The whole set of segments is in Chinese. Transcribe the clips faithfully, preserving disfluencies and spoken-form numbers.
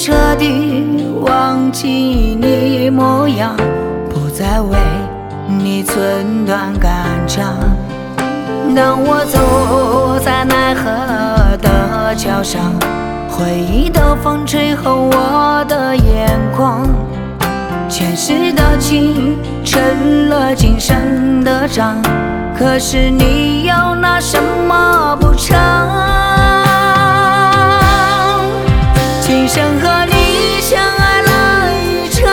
彻底忘记你模样，不再为你寸断肝肠。当我走在奈何的桥上，回忆的风吹红我的眼眶，前世的情成了今生的账，可是你又拿什么补偿？今生和你相爱了一场，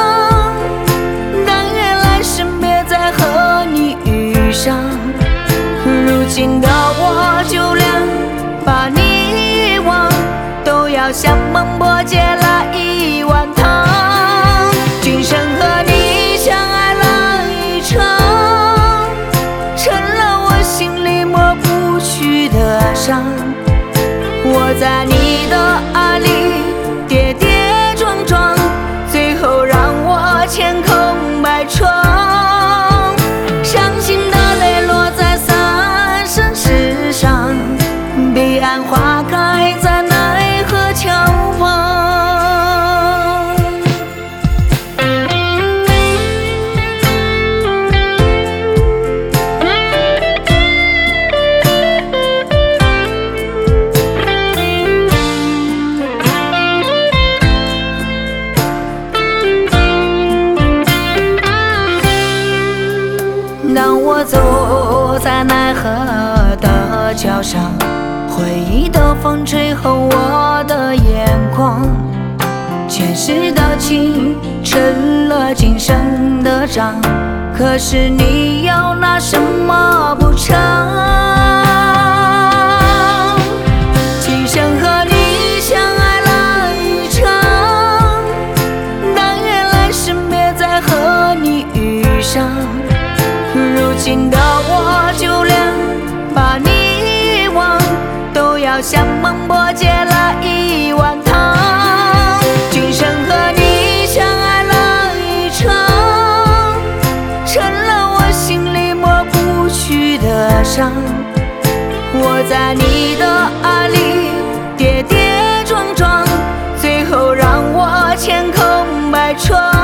但愿来生别再和你遇上。如今的我就连把你遗忘，都要像孟婆借了一碗汤。今生和你相爱了一场，成了我心里抹不去的伤。我在你的爱里跌跌撞撞，最后让我欠空白窗。伤心的泪落在三生石上，彼岸花开在奈何桥旁。当我走在奈何的桥上，回忆的风吹红我的眼眶，前世的情成了今生的账，可是你又拿什么补偿？今生和你相爱了一场，但愿来生别再和你遇上。如今的我就连把你遗忘，都要向孟婆借了一碗汤。今生和你相爱了一场，成了我心里抹不去的伤。我在你的爱里跌跌撞撞，最后让我欠空白窗。